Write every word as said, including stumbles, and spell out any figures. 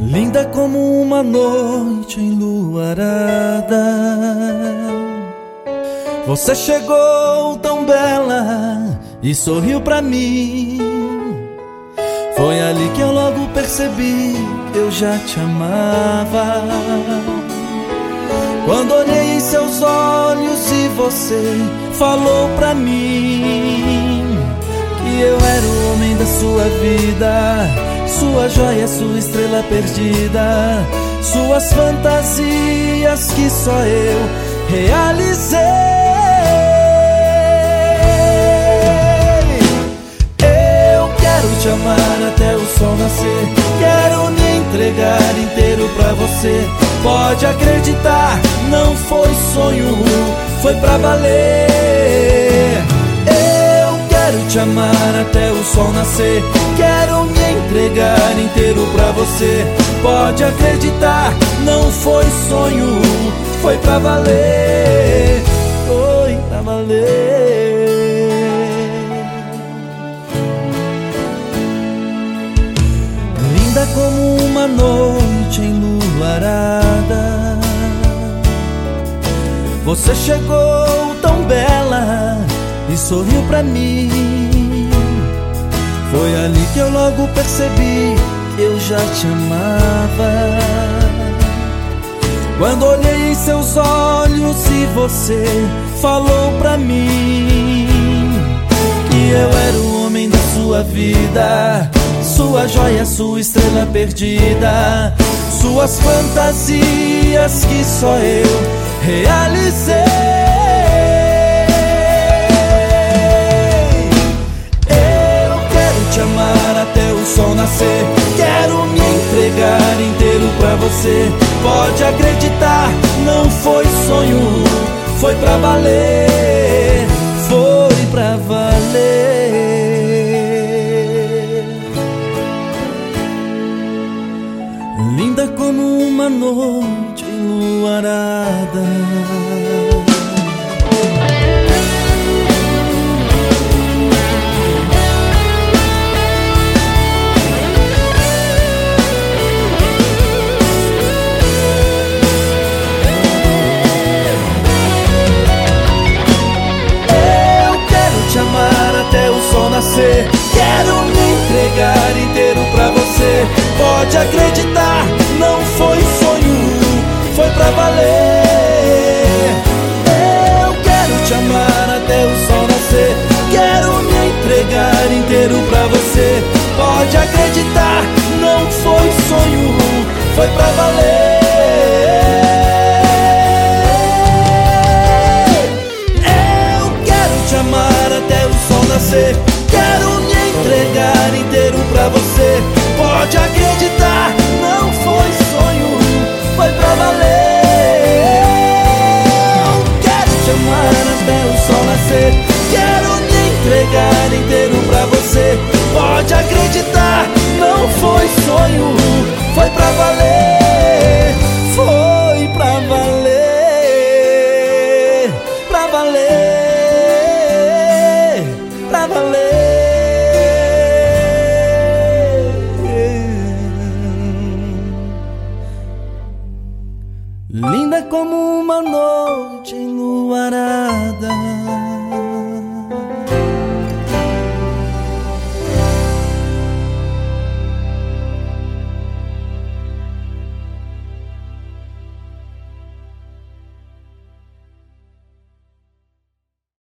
Linda como uma noite enluarada, você chegou tão bela e sorriu pra mim. Foi ali que eu logo percebi que eu já te amava. Quando olhei em seus olhos e você falou pra mim que eu era o homem da sua vida, sua joia, sua estrela perdida, suas fantasias que só eu realizei. Eu quero te amar até o sol nascer, quero me entregar inteiro pra você. Pode acreditar, não foi sonho, foi pra valer. Eu quero te amar até o sol nascer, quero me entregar inteiro pra você. Pode acreditar, não foi sonho, foi pra valer, foi pra valer. Linda como uma noite enluarada, você chegou tão bela e sorriu pra mim. Foi ali que eu logo percebi que eu já te amava. Quando olhei em seus olhos e você falou pra mim que eu era o homem da sua vida, sua joia, sua estrela perdida, suas fantasias que só eu realizei. Eu quero te amar até o sol nascer, quero me entregar inteiro pra você. Pode acreditar, não foi sonho, foi pra valer, foi pra valer. Linda como uma noite enluarada. Quero me entregar inteiro pra você. Pode acreditar, não foi sonho, foi pra valer. Eu quero te amar até o sol nascer, quero me entregar inteiro pra você. Pode acreditar, não foi sonho, foi pra valer. Eu quero te amar até o sol nascer, quero me entregar inteiro pra você. Pode acreditar, não foi sonho, foi pra valer. Eu quero te amar até o sol nascer, quero me entregar inteiro pra você. Pode acreditar, não foi sonho, foi pra valer, foi pra valer, pra valer, pra valer. Linda como uma noite enluarada.